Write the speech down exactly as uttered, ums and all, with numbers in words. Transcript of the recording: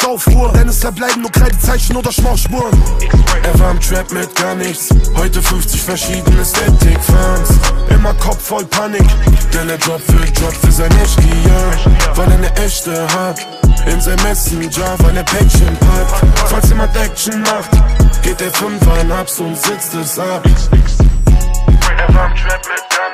auf Uhr, denn es verbleiben nur Kreidezeichen oder Schmauchspuren. Er war im Trap mit gar nichts, heute fünfzig verschiedene Static-Fans. Immer Kopf voll Panik, denn er Drop für Drop für sein Eschkia, weil er ne echte hat. In sein Messenger, weil er Päckchen packt. Falls jemand Action macht, geht der Fünfer in Abs und sitzt es ab. Er war im Trap mit gar